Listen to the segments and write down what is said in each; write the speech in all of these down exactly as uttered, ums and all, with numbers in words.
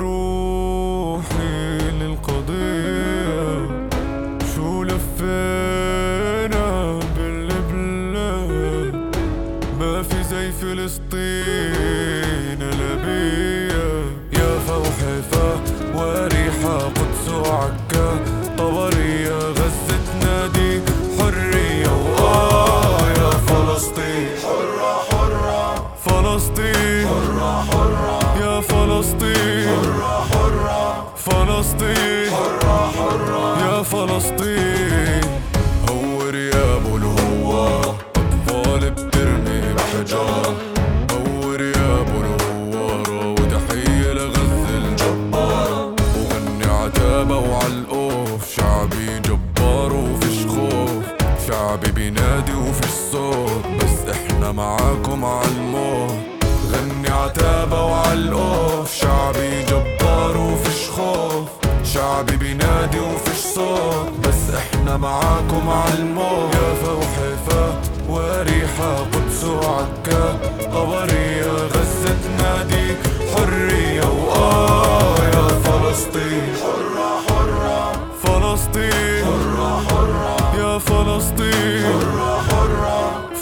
بروحي للقضية، شو لفينا بالبلاد، ما في زي فلسطين لبية. يافا وحيفا وريحة قدس وعكا، طبرية غزة نادي حرية. وآه يا فلسطين حرة حرة، فلسطين حرة حرة، يا فلسطين حرة حرة، فلسطين حرة حرة، يا فلسطين. هور يا ابو الهوار، اطفال بترمي بحجار. هور يا ابو الهوار، وتحية لغزة الجبار. وغني عتابة وعالقوف، شعبي جبار وفيش خوف. شعبي بينادي وفيش صوت، بس احنا معاكم عالموت. غني عتابة وعالقوف، شعبي جبار وفيش خوف. شعبي بينادي وفيش صوت، بس احنا معاكم عالموت. يافا وحيفا وريحة قدس وعكا، طبرية غزة نادي حرية. وآه يا فلسطين حرة حرة، فلسطين حرة حرة، يا فلسطين حرة حرة،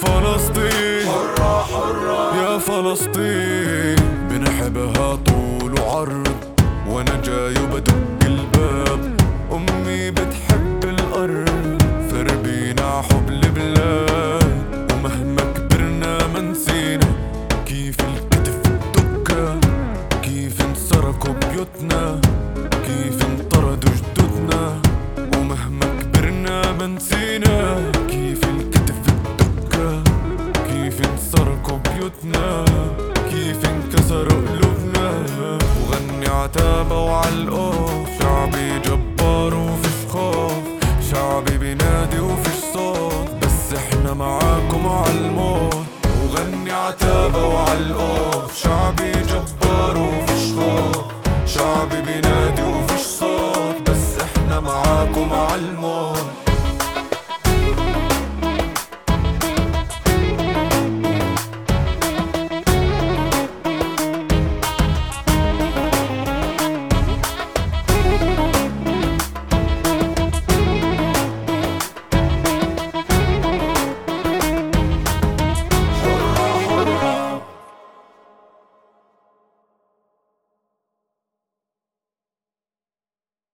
فلسطين حرة حرة، يا فلسطين. بنحبها طول وعرض، وانا جاي وبدق الباب. امي بتحب الارض، فربينا حب البلاد. ومهما كبرنا ما نسينا كيف الكتف الدكة، كيف انسرقوا بيوتنا، كيف انطردوا جدودنا. ومهما كبرنا ما نسينا كيف الكتف الدكة، كيف انسرقوا بيوتنا، كيف انكسروا قلوبنا. وغني عتابة وعالقوف، شعبي جبار وفيش خوف. شعبي بينادي وفيش صوت، بس احنا معاكم عالموت. وغني عتابة وعالقوف، شعبي جبار وفيش خوف. شعبي بينادي وفيش صوت، بس احنا معاكم عالموت.